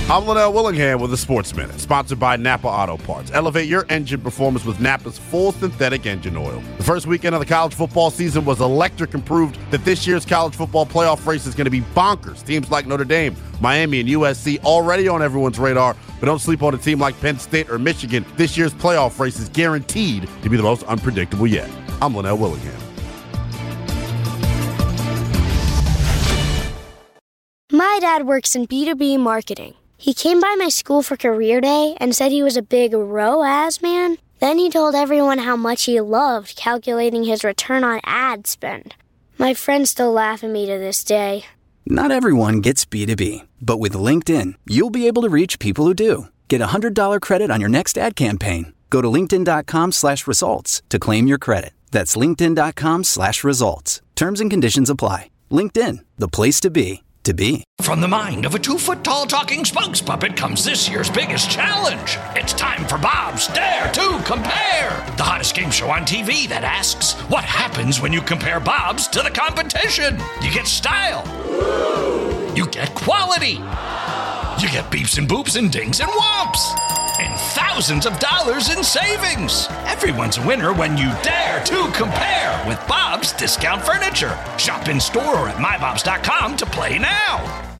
I'm Linnell Willingham with the Sports Minute, sponsored by Napa Auto Parts. Elevate your engine performance with Napa's full synthetic engine oil. The first weekend of the college football season was electric and proved that this year's college football playoff race is going to be bonkers. Teams like Notre Dame, Miami, and USC already on everyone's radar, but don't sleep on a team like Penn State or Michigan. This year's playoff race is guaranteed to be the most unpredictable yet. I'm Linnell Willingham. My dad works in B2B marketing. He came by my school for career day and said he was a big ROAS man. Then he told everyone how much he loved calculating his return on ad spend. My friends still laugh at me to this day. Not everyone gets B2B, but with LinkedIn, you'll be able to reach people who do. Get a $100 credit on your next ad campaign. Go to linkedin.com/results to claim your credit. That's linkedin.com/results. Terms and conditions apply. LinkedIn, the place to be. From the mind of a 2-foot-tall talking spokes puppet comes this year's biggest challenge. It's time for Bob's Dare to Compare, the hottest game show on TV that asks, what happens when you compare Bob's to the competition? You get style. You get quality. You get beeps and boops and dings and whomps. And thousands of dollars in savings. Everyone's a winner when you dare to compare with Bob's Discount Furniture. Shop in store or at mybobs.com to play now.